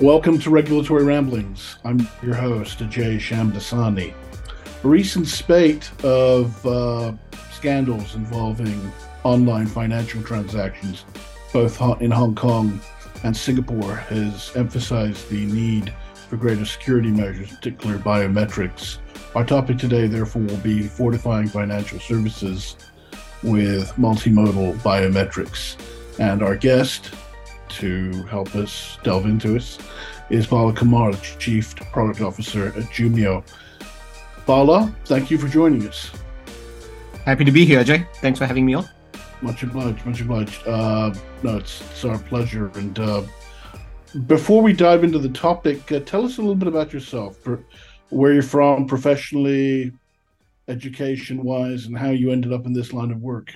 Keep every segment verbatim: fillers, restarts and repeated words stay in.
Welcome to Regulatory Ramblings. I'm your host, Ajay Shamdasani. A recent spate of uh, scandals involving online financial transactions, both in Hong Kong and Singapore, has emphasized the need for greater security measures, particularly biometrics. Our topic today, therefore, will be fortifying financial services with multimodal biometrics. And our guest, to help us delve into it, is Bala Kumar, Chief Product Officer at Jumio. Bala, thank you for joining us. Happy to be here, Ajay. Thanks for having me on. Much obliged, much obliged. Uh, no, it's, it's our pleasure. And uh, before we dive into the topic, uh, tell us a little bit about yourself, where you're from professionally, education-wise, and how you ended up in this line of work.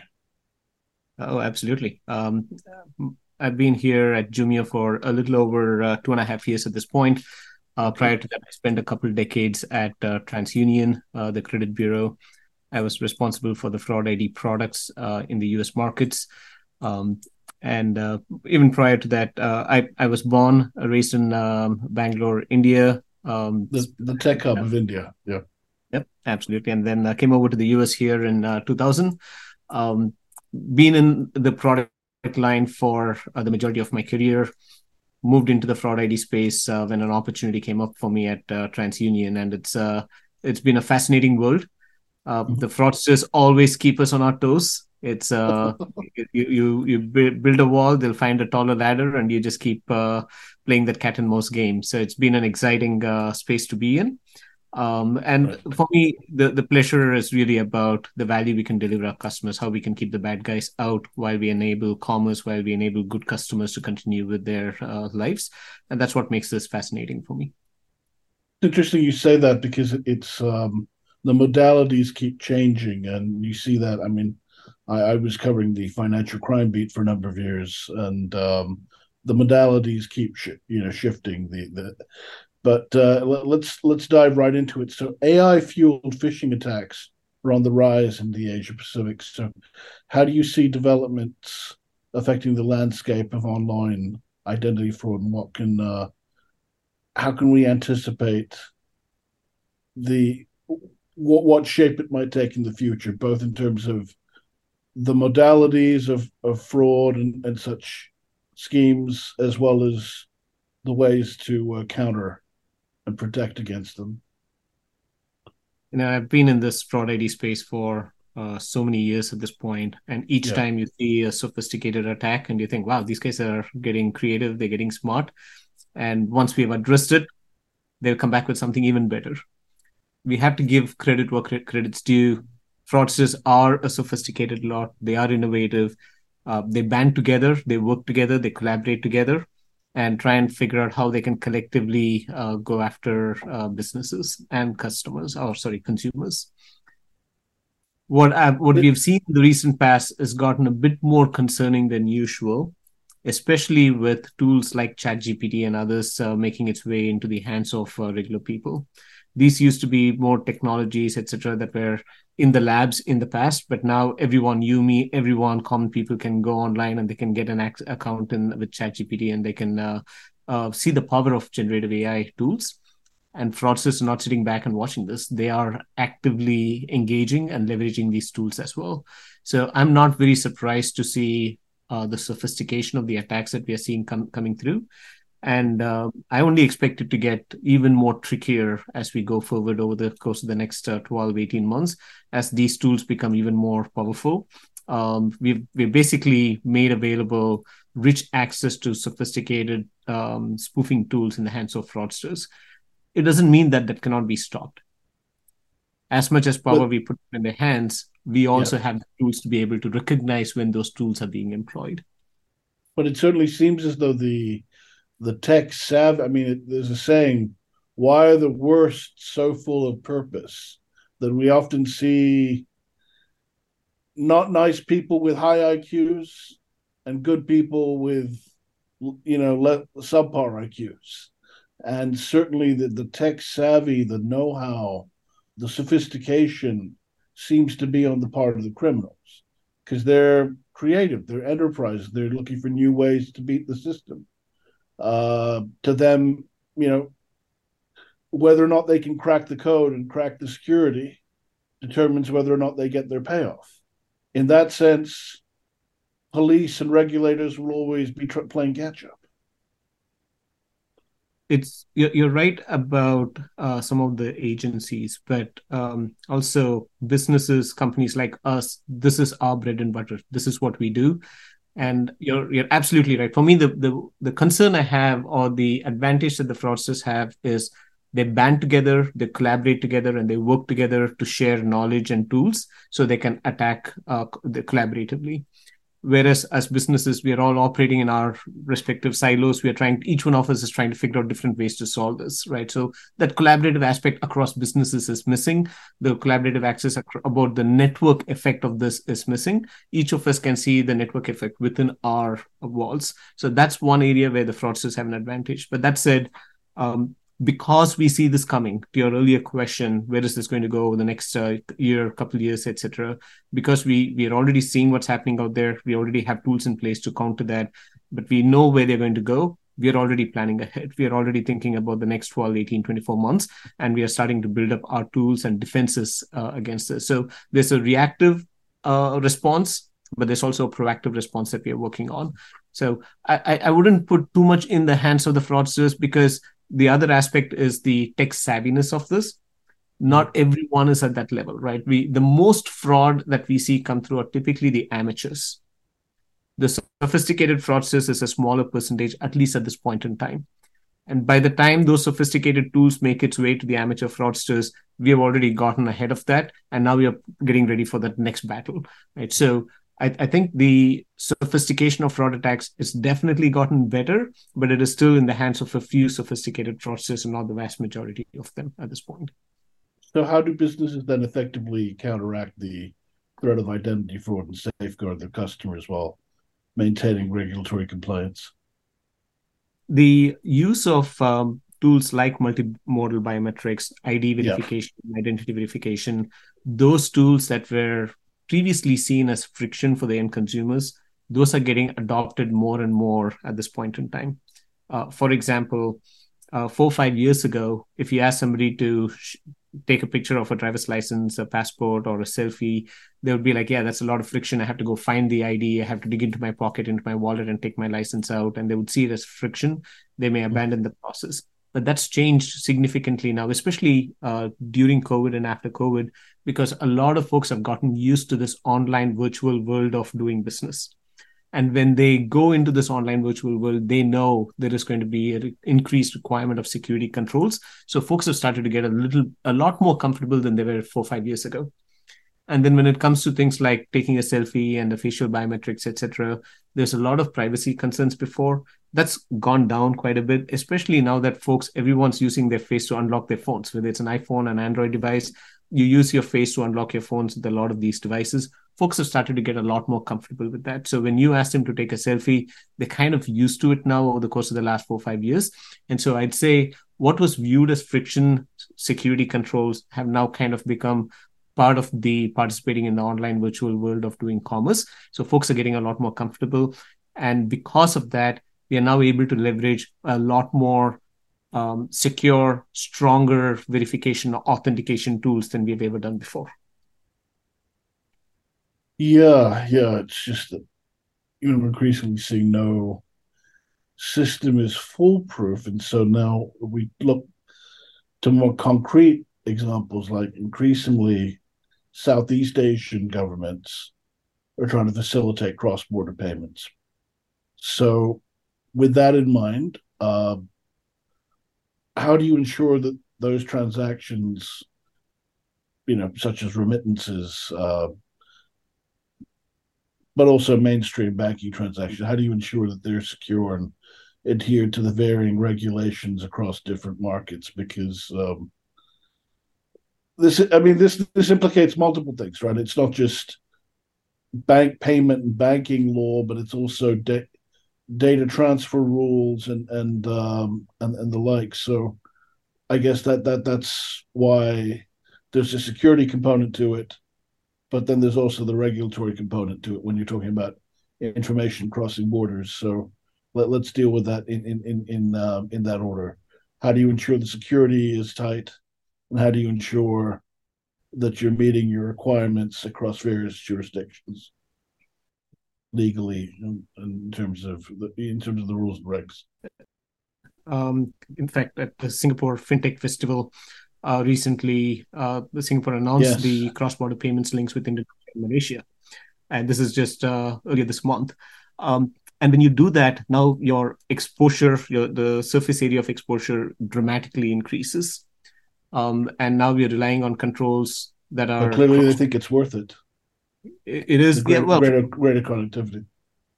Oh, absolutely. Um, I've been here at Jumio for a little over uh, two and a half years at this point. Uh, prior to that, I spent a couple of decades at uh, TransUnion, uh, the credit bureau. I was responsible for the fraud I D products uh, in the U S markets. Um, and uh, even prior to that, uh, I, I was born, uh, raised in um, Bangalore, India. Um, the, the tech hub of India, yeah. Yep, absolutely. And then uh, came over to the U S here in uh, two thousand. Um, been in the product line for uh, the majority of my career, moved into the fraud I D space uh, when an opportunity came up for me at uh, TransUnion, and it's uh, it's been a fascinating world. Uh, mm-hmm. The fraudsters always keep us on our toes. It's uh, you you you build a wall, they'll find a taller ladder, and you just keep uh, playing that cat and mouse game. So it's been an exciting uh, space to be in. Um, and right. For me, the, the pleasure is really about the value we can deliver our customers, how we can keep the bad guys out while we enable commerce, while we enable good customers to continue with their uh, lives. And that's what makes this fascinating for me. It's interesting you say that, because it's um, the modalities keep changing. And you see that, I mean, I, I was covering the financial crime beat for a number of years, and um, the modalities keep sh- you know shifting. The, the But uh, let's let's dive right into it. So A I-fueled phishing attacks are on the rise in the Asia Pacific. So how do you see developments affecting the landscape of online identity fraud, and what can uh, how can we anticipate the what what shape it might take in the future, both in terms of the modalities of, of fraud and, and such schemes, as well as the ways to uh, counter and protect against them? You know, I've been in this fraud I D space for uh, so many years at this point, and each yeah. time you see a sophisticated attack and you think, wow, these guys are getting creative, they're getting smart. And once we've addressed it, they'll come back with something even better. We have to give credit where credit's due. Fraudsters are a sophisticated lot. They are innovative. Uh, they band together, they work together, they collaborate together, and try and figure out how they can collectively uh, go after uh, businesses and customers, or sorry, consumers. What I've, what we've seen in the recent past has gotten a bit more concerning than usual, especially with tools like ChatGPT and others uh, making its way into the hands of uh, regular people. These used to be more technologies, et cetera, that were in the labs in the past, but now everyone, you, me, everyone, common people can go online and they can get an ac- account in, with ChatGPT, and they can uh, uh, see the power of generative A I tools. And fraudsters are not sitting back and watching this. They are actively engaging and leveraging these tools as well. So I'm not very surprised to see uh, the sophistication of the attacks that we are seeing com- coming through. And uh, I only expect it to get even more trickier as we go forward over the course of the next uh, twelve, eighteen months, as these tools become even more powerful. Um, we've, we've basically made available rich access to sophisticated um, spoofing tools in the hands of fraudsters. It doesn't mean that that cannot be stopped. As much as power but, we put in their hands, we also yeah. have the tools to be able to recognize when those tools are being employed. But it certainly seems as though the the tech savvy, I mean, it, there's a saying, why are the worst so full of purpose? That we often see not nice people with high I Qs and good people with, you know, le- subpar I Qs. And certainly the, the tech savvy, the know-how, the sophistication seems to be on the part of the criminals, because they're creative, they're enterprise, they're looking for new ways to beat the system. Uh, to them, you know, whether or not they can crack the code and crack the security determines whether or not they get their payoff. In that sense, police and regulators will always be tr- playing catch up. It's you're, you're right about uh, some of the agencies, but um, also businesses, companies like us. This is our bread and butter. This is what we do, and you're you're absolutely right. For me, the the the concern I have, or the advantage that the fraudsters have, is they band together, they collaborate together, and they work together to share knowledge and tools so they can attack uh, the collaboratively. Whereas as businesses, we are all operating in our respective silos. We are trying, each one of us is trying to figure out different ways to solve this, right? So that collaborative aspect across businesses is missing. The collaborative access ac- about the network effect of this is missing. Each of us can see the network effect within our walls. So that's one area where the fraudsters have an advantage. But that said, um, because we see this coming, to your earlier question, where is this going to go over the next uh, year, couple of years, et cetera? Because we we are already seeing what's happening out there. We already have tools in place to counter that, but we know where they're going to go. We are already planning ahead. We are already thinking about the next twelve, eighteen, twenty-four months, and we are starting to build up our tools and defenses uh, against this. So there's a reactive uh, response, but there's also a proactive response that we are working on. So I, I wouldn't put too much in the hands of the fraudsters, because the other aspect is the tech savviness of this. Not everyone is at that level, right? We the most fraud that we see come through are typically the amateurs. The sophisticated fraudsters is a smaller percentage, at least at this point in time. And by the time those sophisticated tools make its way to the amateur fraudsters, we have already gotten ahead of that, and now we are getting ready for that next battle, right? So I, I think the sophistication of fraud attacks is definitely gotten better, but it is still in the hands of a few sophisticated fraudsters and not the vast majority of them at this point. So, how do businesses then effectively counteract the threat of identity fraud and safeguard their customers while maintaining regulatory compliance? The use of um, tools like multimodal biometrics, I D Yeah. verification, identity verification, those tools that were previously seen as friction for the end consumers, those are getting adopted more and more at this point in time. Uh, for example, uh, four or five years ago, if you ask somebody to sh- take a picture of a driver's license, a passport, or a selfie, they would be like, yeah, that's a lot of friction. I have to go find the I D. I have to dig into my pocket, into my wallet, and take my license out. And they would see it as friction. They may abandon the process. But that's changed significantly now, especially uh, during COVID and after COVID, because a lot of folks have gotten used to this online virtual world of doing business. And when they go into this online virtual world, they know there is going to be an increased requirement of security controls. So folks have started to get a little, a lot more comfortable than they were four or five years ago. And then when it comes to things like taking a selfie and the facial biometrics, et cetera, there's a lot of privacy concerns before. That's gone down quite a bit, especially now that folks, everyone's using their face to unlock their phones, whether it's an iPhone, an Android device. You use your face to unlock your phones with a lot of these devices. Folks have started to get a lot more comfortable with that. So when you ask them to take a selfie, they're kind of used to it now over the course of the last four or five years. And so I'd say what was viewed as friction, security controls, have now kind of become part of the participating in the online virtual world of doing commerce. So folks are getting a lot more comfortable. And because of that, we are now able to leverage a lot more um, secure, stronger verification or authentication tools than we've ever done before. Yeah, yeah. It's just that you know, increasingly seeing no system is foolproof. And so now we look to more concrete examples, like increasingly Southeast Asian governments are trying to facilitate cross border payments. So, with that in mind, uh, how do you ensure that those transactions, you know, such as remittances, uh, but also mainstream banking transactions, how do you ensure that they're secure and adhere to the varying regulations across different markets? Because um, this, I mean, this this implicates multiple things, right? It's not just bank payment and banking law, but it's also da- data transfer rules and and um, and and the like. So I guess that that that's why there's a security component to it, but then there's also the regulatory component to it when you're talking about information crossing borders. So Let, let's deal with that in in in in, um, in that order. How do you ensure the security is tight, and how do you ensure that you're meeting your requirements across various jurisdictions legally in, in terms of the in terms of the rules and regs? Um, in fact, at the Singapore FinTech Festival uh, recently, uh, Singapore announced Yes. the cross-border payments links with Indonesia and Malaysia, and this is just uh, earlier this month. Um, and when you do that, now your exposure, your the surface area of exposure dramatically increases. Um, and now we're relying on controls that But are clearly, they cross. think it's worth it. It, it The is, yeah, greater well, greater greater connectivity.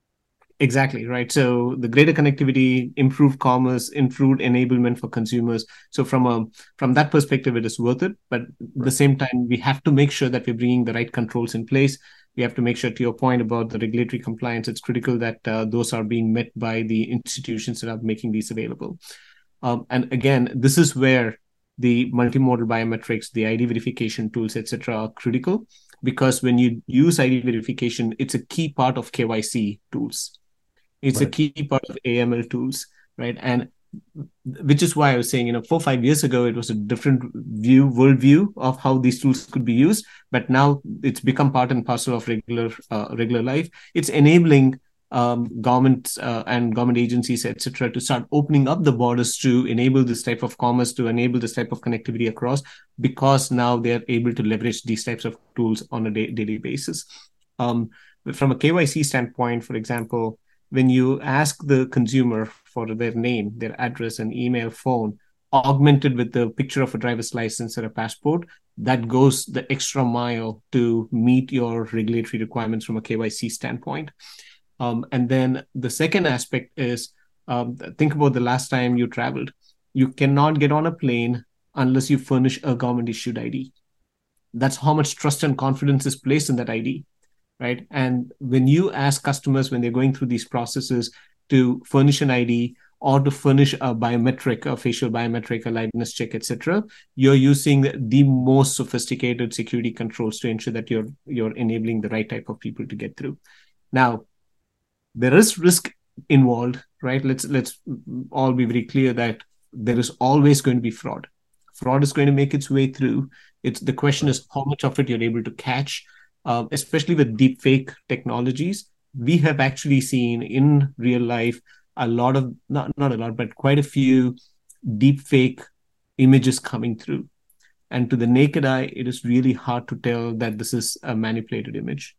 exactly, right. So the greater connectivity, improved commerce, improved enablement for consumers. So from a from that perspective, it is worth it. But at the Right. same time, we have to make sure that we're bringing the right controls in place. We have to make sure, to your point about the regulatory compliance, it's critical that uh, those are being met by the institutions that are making these available. Um, and again, this is where the multimodal biometrics, the I D verification tools, et cetera, are critical, because when you use I D verification, it's a key part of K Y C tools. It's a Right. key part of A M L tools, right? And which is why I was saying, you know, four, five years ago, it was a different view, worldview of how these tools could be used. But now it's become part and parcel of regular, uh, regular life. It's enabling um, governments uh, and government agencies, et cetera, to start opening up the borders to enable this type of commerce, to enable this type of connectivity across, because now they're able to leverage these types of tools on a day- daily basis. Um, from a K Y C standpoint, for example, when you ask the consumer for their name, their address, and email, phone, augmented with the picture of a driver's license or a passport, that goes the extra mile to meet your regulatory requirements from a K Y C standpoint. Um, and then the second aspect is um, think about the last time you traveled. You cannot get on a plane unless you furnish a government issued I D. That's how much trust and confidence is placed in that I D, right? And when you ask customers when they're going through these processes to furnish an I D or to furnish a biometric, a facial biometric, a liveness check, et cetera, you're using the most sophisticated security controls to ensure that you're you're enabling the right type of people to get through. Now, there is risk involved, right? Let's let's all be very clear that there is always going to be fraud. Fraud is going to make its way through. It's the question Right. is how much of it you're able to catch, um, especially with deep fake technologies. We have actually seen in real life a lot of not not a lot, but quite a few deep fake images coming through. And to the naked eye, it is really hard to tell that this is a manipulated image.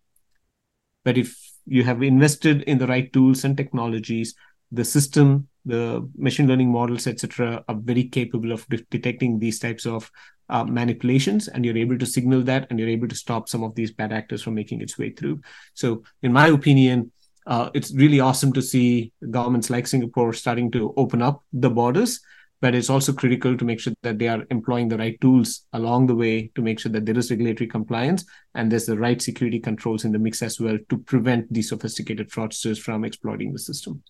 But if you have invested in the right tools and technologies, the system, the machine learning models, et cetera, are very capable of de- detecting these types of uh, manipulations, and you're able to signal that, and you're able to stop some of these bad actors from making its way through. So, in my opinion, uh, it's really awesome to see governments like Singapore starting to open up the borders, but it's also critical to make sure that they are employing the right tools along the way to make sure that there is regulatory compliance and there's the right security controls in the mix as well to prevent these sophisticated fraudsters from exploiting the system.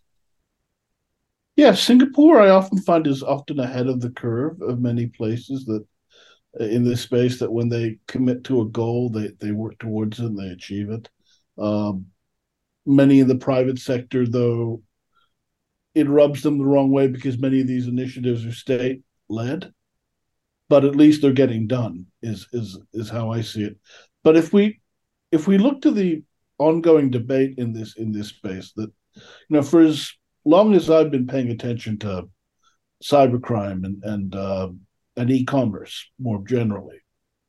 Yeah, Singapore, I often find, is often ahead of the curve of many places that uh, in this space, that when they commit to a goal, they they work towards it and they achieve it. Um, Many in the private sector, though, it rubs them the wrong way because many of these initiatives are state led, but at least they're getting done. Is is is how I see it. But if we if we look to the ongoing debate in this in this space, that you know, for as long as I've been paying attention to cybercrime and and uh, and e-commerce more generally,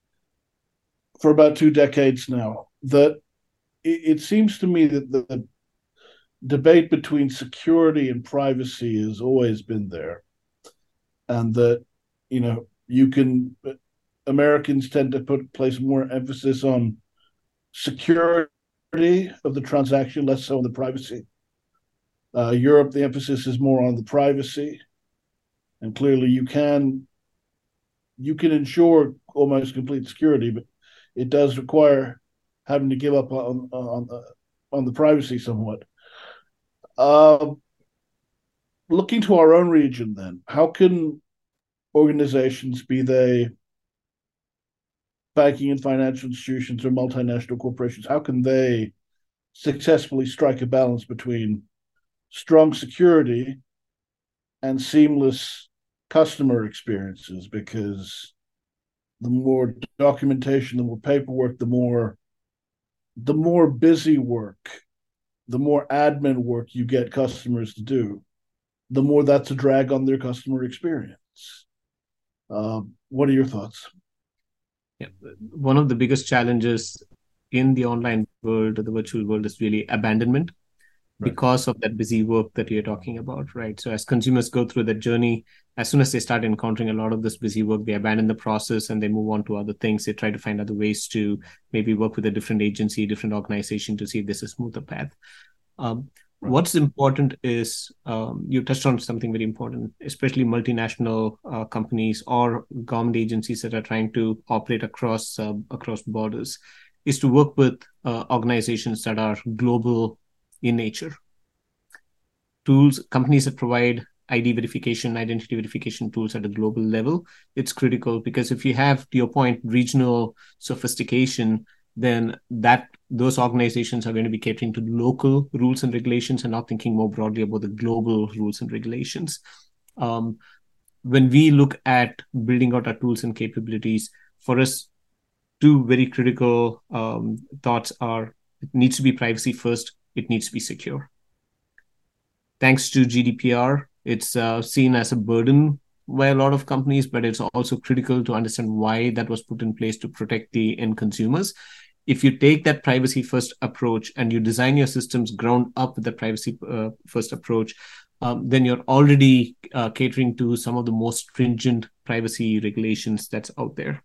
for about two decades now, that it, it seems to me that the, the debate between security and privacy has always been there, and that you know you can Americans tend to put place more emphasis on security of the transaction, less so on the privacy. Uh, Europe, the emphasis is more on the privacy, and clearly you can you can ensure almost complete security, but it does require having to give up on on on the privacy somewhat. Uh, Looking to our own region, then, how can organizations, be they banking and financial institutions or multinational corporations, how can they successfully strike a balance between strong security and seamless customer experiences, because the more documentation, the more paperwork, the more the more busy work, the more admin work you get customers to do, the more that's a drag on their customer experience. Uh, what are your thoughts? Yeah. One of the biggest challenges in the online world or the virtual world is really abandonment Right. because of that busy work that you're talking about, right? So as consumers go through that journey, as soon as they start encountering a lot of this busy work, they abandon the process and they move on to other things. They try to find other ways to maybe work with a different agency, different organization to see if there's a smoother path. Um, Right. What's important is um, you touched on something very important, especially multinational uh, companies or government agencies that are trying to operate across uh, across borders, is to work with uh, organizations that are global in nature. Tools, companies that provide I D verification, identity verification tools at a global level, it's critical because if you have, to your point, regional sophistication, then that those organizations are going to be catering to local rules and regulations and not thinking more broadly about the global rules and regulations. Um, when we look at building out our tools and capabilities, for us, two very critical um, thoughts are: it needs to be privacy first, it needs to be secure. Thanks to G D P R, it's uh, seen as a burden by a lot of companies, but it's also critical to understand why that was put in place to protect the end consumers. If you take that privacy first approach and you design your systems ground up with the privacy uh, first approach, um, then you're already uh, catering to some of the most stringent privacy regulations that's out there.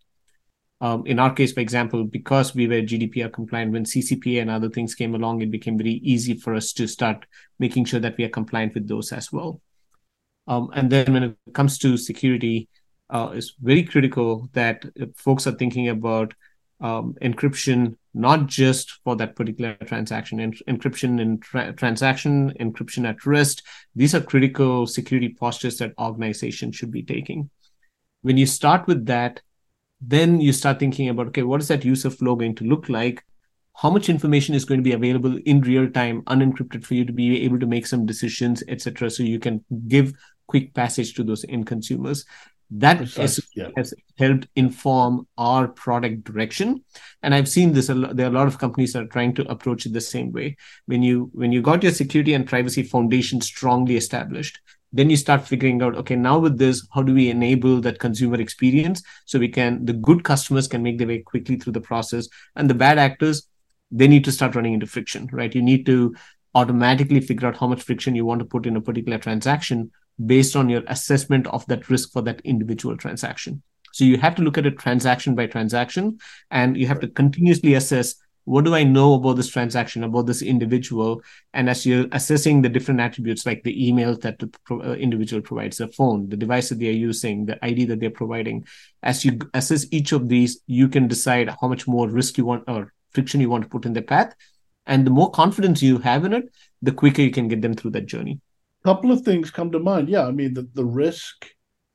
Um, in our case, for example, because we were G D P R compliant, when C C P A and other things came along, it became very easy for us to start making sure that we are compliant with those as well. Um, and then when it comes to security, uh, it's very critical that folks are thinking about um, encryption, not just for that particular transaction, en- encryption in tra- transaction, encryption at rest. These are critical security postures that organizations should be taking. When you start with that, then you start thinking about, okay, what is that user flow going to look like? How much information is going to be available in real time, unencrypted, for you to be able to make some decisions, et cetera, so you can give quick passage to those end consumers. That Yeah. has helped inform our product direction. And I've seen this, there are a lot of companies that are trying to approach it the same way. When you when you got your security and privacy foundation strongly established, then you start figuring out, okay, now with this, how do we enable that consumer experience so we can, the good customers can make their way quickly through the process, and the bad actors, they need to start running into friction, right? You need to automatically figure out how much friction you want to put in a particular transaction based on your assessment of that risk for that individual transaction. So you have to look at it transaction by transaction, and you have to continuously assess, what do I know about this transaction, about this individual? And as you're assessing the different attributes, like the email that the pro- uh, individual provides, the phone, the device that they're using, the I D that they're providing, as you assess each of these, you can decide how much more risk you want or friction you want to put in their path. And the more confidence you have in it, the quicker you can get them through that journey. A couple of things come to mind. Yeah, I mean, the, the risk,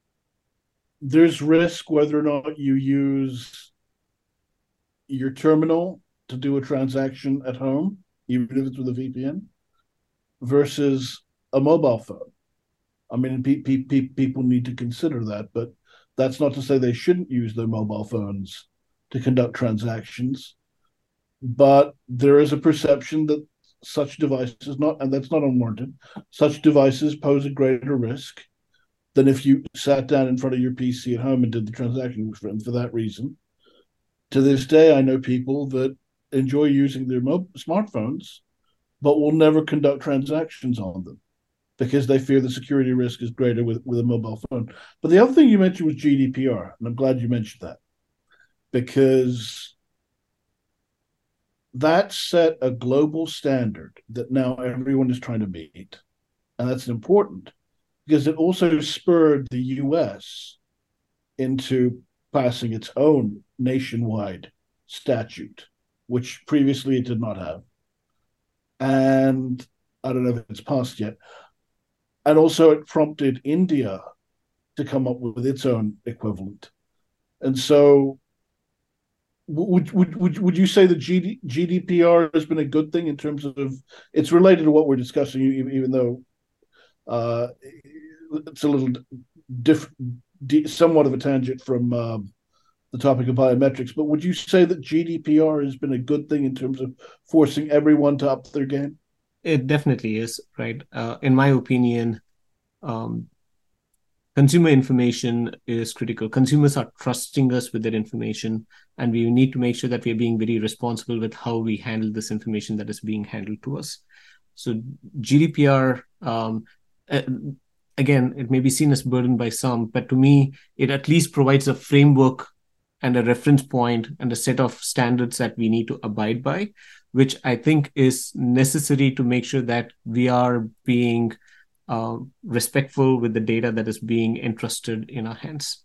there's risk whether or not you use your terminal to do a transaction at home, even if it's with a V P N, versus a mobile phone. I mean, pe- pe- pe- people need to consider that, but that's not to say they shouldn't use their mobile phones to conduct transactions. But there is a perception that such devices, not, and that's not unwarranted, such devices pose a greater risk than if you sat down in front of your P C at home and did the transaction. For, for that reason, to this day, I know people that enjoy using their mo- smartphones, but will never conduct transactions on them because they fear the security risk is greater with, with a mobile phone. But the other thing you mentioned was G D P R, and I'm glad you mentioned that, because that set a global standard that now everyone is trying to meet. And that's important because it also spurred the U S into passing its own nationwide statute, which previously it did not have. And I don't know if it's passed yet. And also, it prompted India to come up with its own equivalent. And so, would would would would you say that G D, G D P R has been a good thing in terms of it's related to what we're discussing, even, even though uh, it's a little diff, somewhat of a tangent from um, the topic of biometrics. But would you say that G D P R has been a good thing in terms of forcing everyone to up their game? It definitely is, right? Uh, in my opinion, um, consumer information is critical. Consumers are trusting us with their information, and we need to make sure that we are being very responsible with how we handle this information that is being handled to us. So G D P R, um, uh, again, it may be seen as burdened by some, but to me, it at least provides a framework and a reference point and a set of standards that we need to abide by, which I think is necessary to make sure that we are being uh, respectful with the data that is being entrusted in our hands.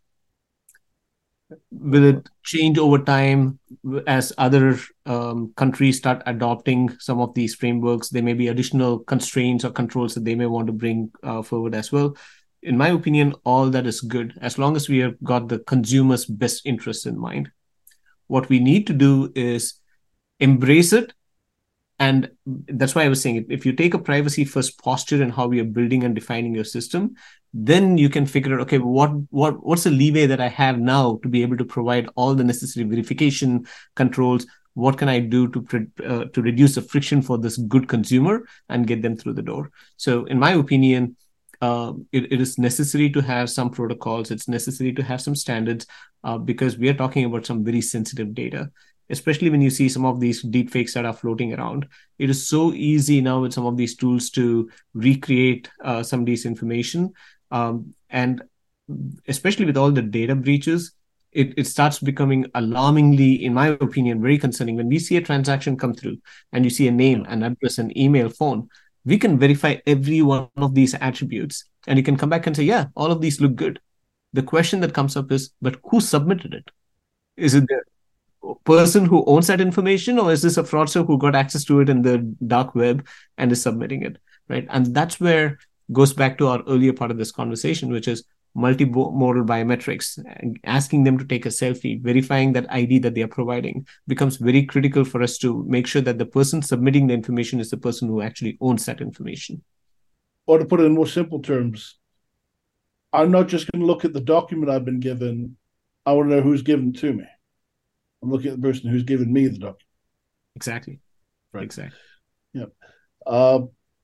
Will it change over time as other um, countries start adopting some of these frameworks? There may be additional constraints or controls that they may want to bring uh, forward as well. In my opinion, all that is good as long as we have got the consumer's best interests in mind. What we need to do is embrace it. And that's why I was saying, if you take a privacy first posture in how we are building and defining your system, then you can figure out, okay, what what what's the leeway that I have now to be able to provide all the necessary verification controls? What can I do to uh, to reduce the friction for this good consumer and get them through the door? So in my opinion, uh, it, it is necessary to have some protocols. It's necessary to have some standards uh, because we are talking about some very sensitive data. Especially when you see some of these deepfakes that are floating around. It is so easy now with some of these tools to recreate uh, somebody's information. Um, and especially with all the data breaches, it, it starts becoming alarmingly, in my opinion, very concerning. When we see a transaction come through and you see a name, an address, an email, phone, we can verify every one of these attributes. And you can come back and say, yeah, all of these look good. The question that comes up is, but who submitted it? Is it the person who owns that information, or is this a fraudster who got access to it in the dark web and is submitting it, right? And that's where goes back to our earlier part of this conversation, which is multimodal biometrics. Asking them to take a selfie, verifying that I D that they are providing becomes very critical for us to make sure that the person submitting the information is the person who actually owns that information. Or to put it in more simple terms, I'm not just going to look at the document I've been given. I want to know who's given it to me. I'm looking at the person who's given me the document. Exactly. Right. Exactly. Yeah. Uh,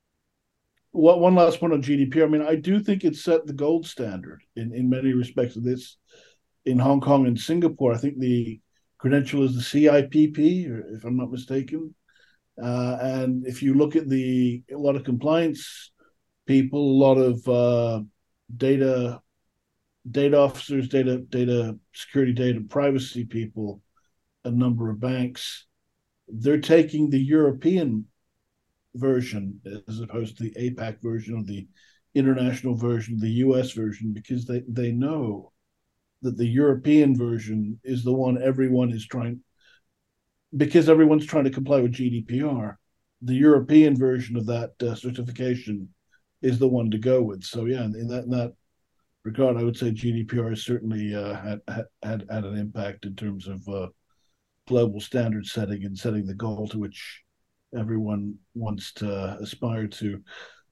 what, one last point on G D P R. I mean, I do think it set the gold standard in, in many respects of this. In Hong Kong and Singapore, I think the credential is the C I P P, if I'm not mistaken. Uh, and if you look at the a lot of compliance people, a lot of uh, data data officers, data data security, data privacy people, a number of banks, they're taking the European version as opposed to the APAC version or the international version, the U S version, because they, they know that the European version is the one everyone is trying, because everyone's trying to comply with G D P R. The European version of that uh, certification is the one to go with. So yeah, in that, in that regard, I would say G D P R has certainly uh, had, had had an impact in terms of uh, global standard setting and setting the goal to which everyone wants to aspire to.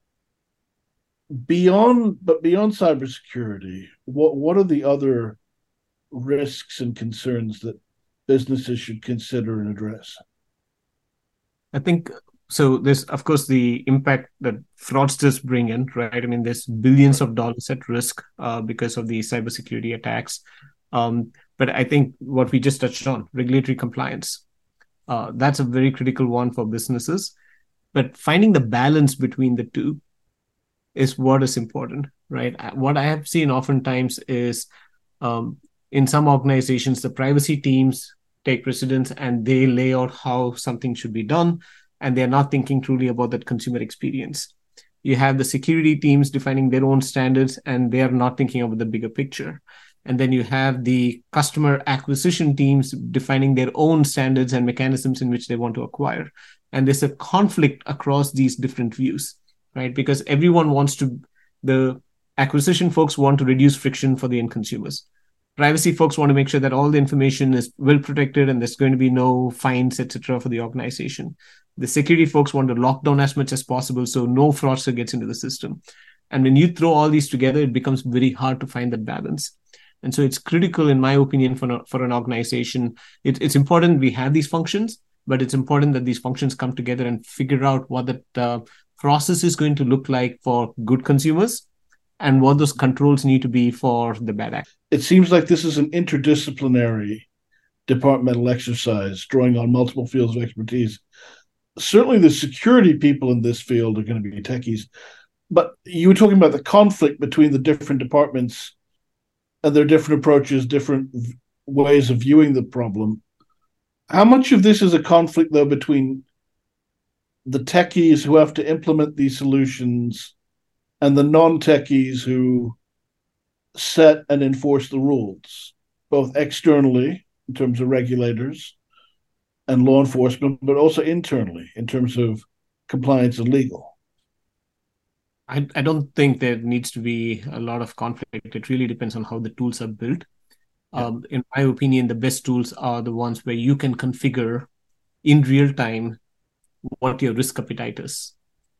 Beyond, but beyond cybersecurity, what what are the other risks and concerns that businesses should consider and address? I think so. There's, of course, the impact that fraudsters bring in, right? I mean, there's billions of dollars at risk uh, because of the cybersecurity attacks. Um, but I think what we just touched on, regulatory compliance, uh, that's a very critical one for businesses. But finding the balance between the two is what is important, right? What I have seen oftentimes is um, in some organizations, the privacy teams take precedence and they lay out how something should be done, and they're not thinking truly about that consumer experience. You have the security teams defining their own standards and they are not thinking about the bigger picture. And then you have the customer acquisition teams defining their own standards and mechanisms in which they want to acquire. And there's a conflict across these different views, right? Because everyone wants to, the acquisition folks want to reduce friction for the end consumers. Privacy folks want to make sure that all the information is well protected and there's going to be no fines, et cetera, for the organization. The security folks want to lock down as much as possible so no fraudster gets into the system. And when you throw all these together, it becomes very hard to find that balance. And so it's critical, in my opinion, for, for an organization. It, it's important we have these functions, but it's important that these functions come together and figure out what the uh, process is going to look like for good consumers and what those controls need to be for the bad actors. It seems like this is an interdisciplinary departmental exercise, drawing on multiple fields of expertise. Certainly the security people in this field are going to be techies, but you were talking about the conflict between the different departments and their different approaches, different ways of viewing the problem. How much of this is a conflict, though, between the techies who have to implement these solutions and the non-techies who set and enforce the rules, both externally in terms of regulators and law enforcement, but also internally in terms of compliance and legal? I, I don't think there needs to be a lot of conflict. It really depends on how the tools are built. Yeah. Um, in my opinion, the best tools are the ones where you can configure in real time what your risk appetite is.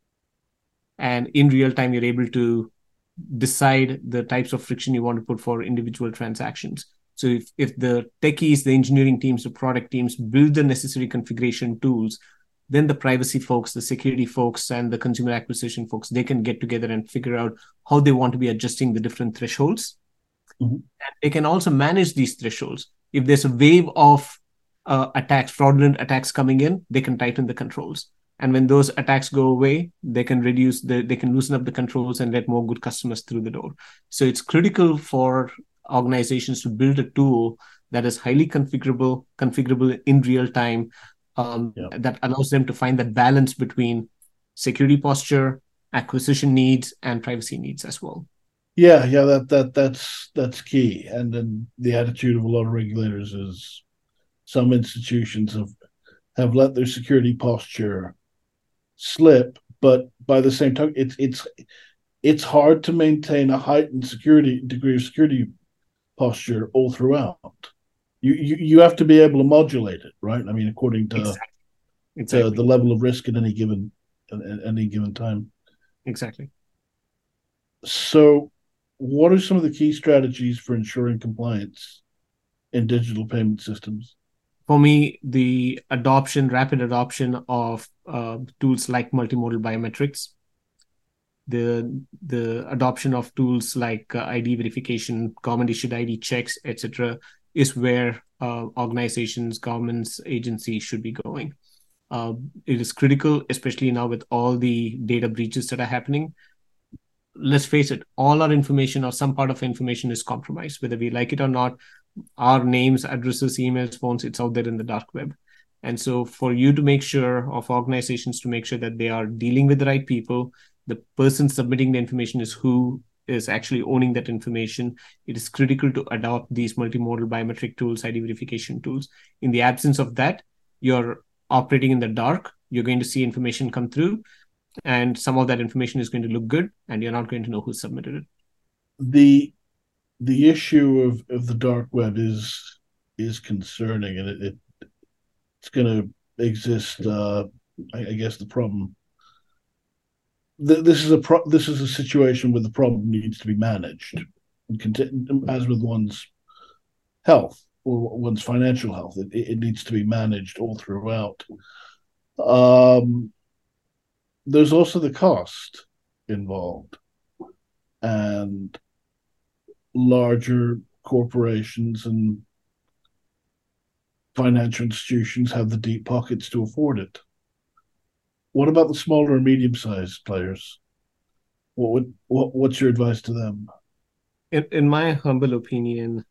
And in real time, you're able to decide the types of friction you want to put for individual transactions. So if, if the techies, the engineering teams, the product teams build the necessary configuration tools, then the privacy folks, the security folks, and the consumer acquisition folks, they can get together and figure out how they want to be adjusting the different thresholds. Mm-hmm. And they can also manage these thresholds. If there's a wave of uh, attacks, fraudulent attacks coming in, they can tighten the controls. And when those attacks go away, they can reduce the, they can loosen up the controls and let more good customers through the door. So it's critical for organizations to build a tool that is highly configurable, configurable in real time, um, yeah. that allows them to find that balance between security posture, acquisition needs, and privacy needs as well. Yeah, yeah, that that that's that's key. And then the attitude of a lot of regulators is some institutions have have let their security posture slip, but by the same time, it's it's it's hard to maintain a heightened security degree of security posture all throughout. You you, you have to be able to modulate it, right? I mean, according to, exactly. Exactly. to the level of risk at any given at any given time. Exactly. So, what are some of the key strategies for ensuring compliance in digital payment systems? For me, the adoption, rapid adoption of uh, tools like multimodal biometrics, the the adoption of tools like uh, I D verification, government-issued I D checks, et cetera, is where uh, organizations, governments, agencies should be going. Uh, it is critical, especially now with all the data breaches that are happening. Let's face it, all our information or some part of information is compromised, whether we like it or not. Our names, addresses, emails, phones, it's out there in the dark web. And so for you to make sure, of organizations to make sure that they are dealing with the right people, the person submitting the information is who is actually owning that information. It is critical to adopt these multimodal biometric tools, I D verification tools. In the absence of that, you're operating in the dark. You're going to see information come through, and some of that information is going to look good, and you're not going to know who submitted it. The the issue of, of the dark web is is concerning, and it, it it's going to exist. Uh, I, I guess the problem. Th- this is a pro- this is a situation where the problem needs to be managed, and cont- as with one's health or one's financial health, it, it needs to be managed all throughout. Um, there's also the cost involved, and larger corporations and financial institutions have the deep pockets to afford it. What about the smaller and medium-sized players? What would what what's your advice to them? In, in my humble opinion,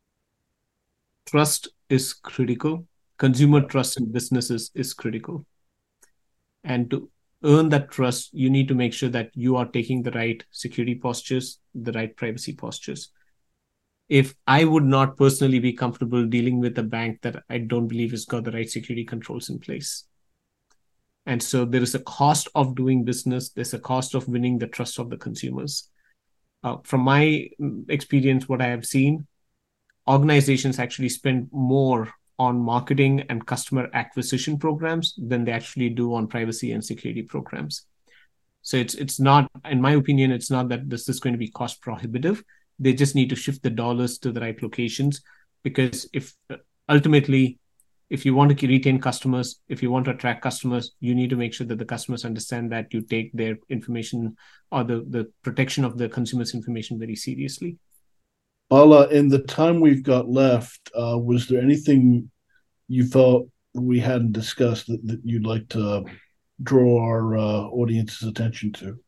trust is critical. Consumer trust in businesses is critical. And to earn that trust, you need to make sure that you are taking the right security postures, the right privacy postures. If I would not personally be comfortable dealing with a bank that I don't believe has got the right security controls in place. And so there is a cost of doing business. There's a cost of winning the trust of the consumers. Uh, from my experience, what I have seen, organizations actually spend more on marketing and customer acquisition programs than they actually do on privacy and security programs. So it's it's not, in my opinion, it's not that this is going to be cost prohibitive. They just need to shift the dollars to the right locations, because if ultimately, if you want to retain customers, if you want to attract customers, you need to make sure that the customers understand that you take their information or the, the protection of the consumer's information very seriously. Bala, in the time we've got left, uh, was there anything you felt we hadn't discussed that, that you'd like to draw our uh, audience's attention to?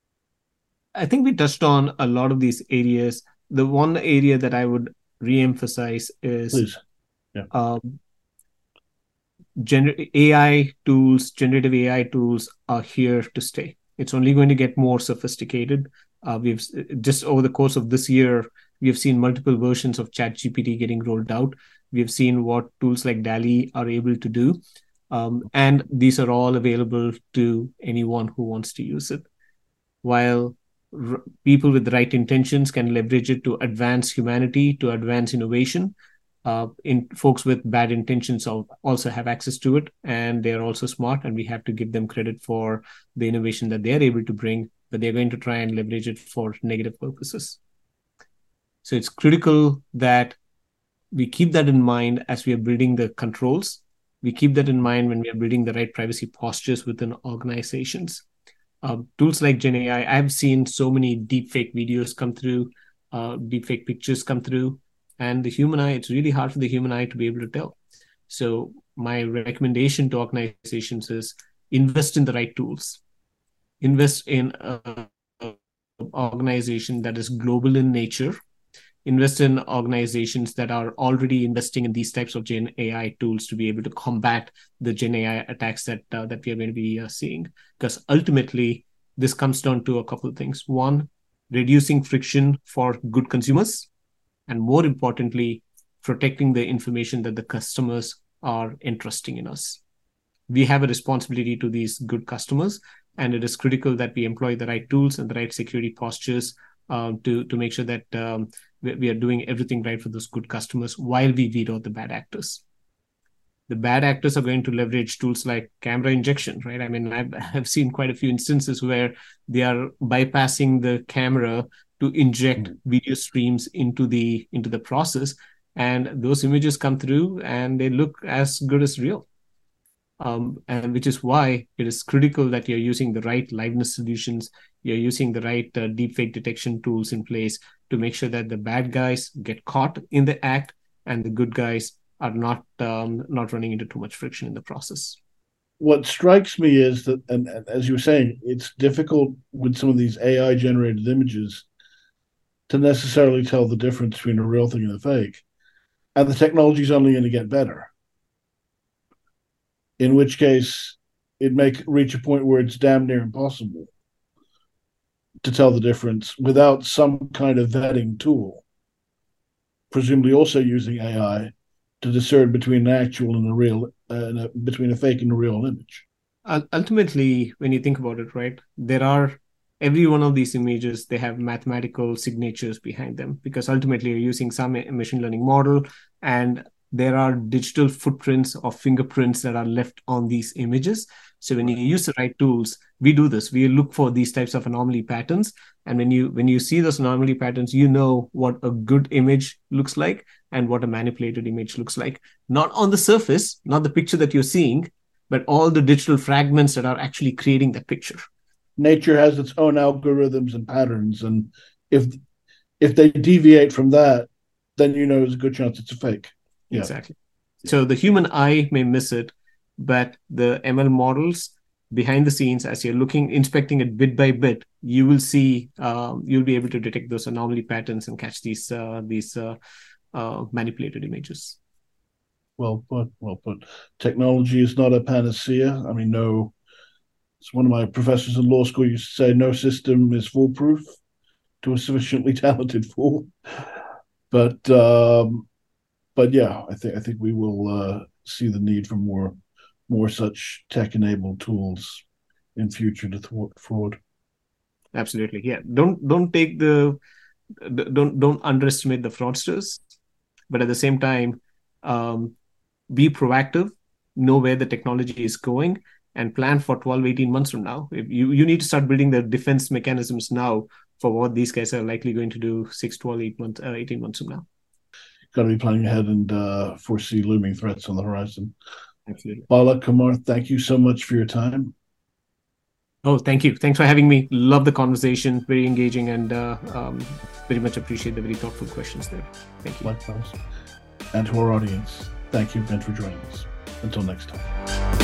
I think we touched on a lot of these areas. The one area that I would re-emphasize is Please. Yeah. Um, gener- A I tools, generative A I tools are here to stay. It's only going to get more sophisticated. Uh, we've just over the course of this year, we have seen multiple versions of ChatGPT getting rolled out. We have seen what tools like DALL-E are able to do. Um, and these are all available to anyone who wants to use it. While r- people with the right intentions can leverage it to advance humanity, to advance innovation, uh, in folks with bad intentions also have access to it, and they're also smart, and we have to give them credit for the innovation that they're able to bring, but they're going to try and leverage it for negative purposes. So it's critical that we keep that in mind as we are building the controls. We keep that in mind when we are building the right privacy postures within organizations. Uh, tools like Gen A I, I've seen so many deepfake videos come through, uh, deepfake pictures come through, and the human eye, it's really hard for the human eye to be able to tell. So my recommendation to organizations is invest in the right tools. Invest in an organization that is global in nature. Invest in organizations that are already investing in these types of Gen A I tools to be able to combat the Gen A I attacks that uh, that we are going to be uh, seeing. Because ultimately, this comes down to a couple of things. One, reducing friction for good consumers, and more importantly, protecting the information that the customers are entrusting in us. We have a responsibility to these good customers, and it is critical that we employ the right tools and the right security postures uh, to, to make sure that um, we, we are doing everything right for those good customers while we weed out the bad actors. The bad actors are going to leverage tools like camera injection, right? I mean, I've, I've seen quite a few instances where they are bypassing the camera to inject mm-hmm. video streams into the into the process, and those images come through and they look as good as real. Um, and which is why it is critical that you're using the right liveness solutions, you're using the right uh, deepfake detection tools in place to make sure that the bad guys get caught in the act and the good guys are not um, not running into too much friction in the process. What strikes me is that, and, and as you were saying, it's difficult with some of these A I-generated images to necessarily tell the difference between a real thing and a fake. And the technology is only going to get better. In which case, it may reach a point where it's damn near impossible to tell the difference without some kind of vetting tool, presumably also using A I to discern between an actual and a real, uh, between a fake and a real image. Ultimately, when you think about it, right, there are, every one of these images, they have mathematical signatures behind them, because ultimately you're using some machine learning model, and there are digital footprints or fingerprints that are left on these images. So when you use the right tools, we do this. We look for these types of anomaly patterns. And when you when you see those anomaly patterns, you know what a good image looks like and what a manipulated image looks like. Not on the surface, not the picture that you're seeing, but all the digital fragments that are actually creating that picture. Nature has its own algorithms and patterns. And if if they deviate from that, then you know there's a good chance it's a fake. Yeah. Exactly. So the human eye may miss it, but the M L models behind the scenes, as you're looking, inspecting it bit by bit, you will see, uh, you'll be able to detect those anomaly patterns and catch these uh, these uh, uh, manipulated images. Well put, well put. Technology is not a panacea. I mean, no, it's one of my professors in law school used to say, no system is foolproof to a sufficiently talented fool. But um, But yeah, I think I think we will uh, see the need for more more such tech-enabled tools in future to thwart fraud. Absolutely, yeah. Don't don't take the don't don't underestimate the fraudsters. but at the same time, um, be proactive, know where the technology is going, and plan for twelve, eighteen months from now. If you, you need to start building the defense mechanisms now for what these guys are likely going to do six, twelve, eight months, uh, eighteen months from now. Got to be planning ahead and uh, foresee looming threats on the horizon. Absolutely. Bala Kumar, thank you so much for your time. Oh, thank you. Thanks for having me. Love the conversation. Very engaging, and uh, um, very much appreciate the very thoughtful questions there. Thank you. Likewise. And to our audience, thank you again for joining us. Until next time.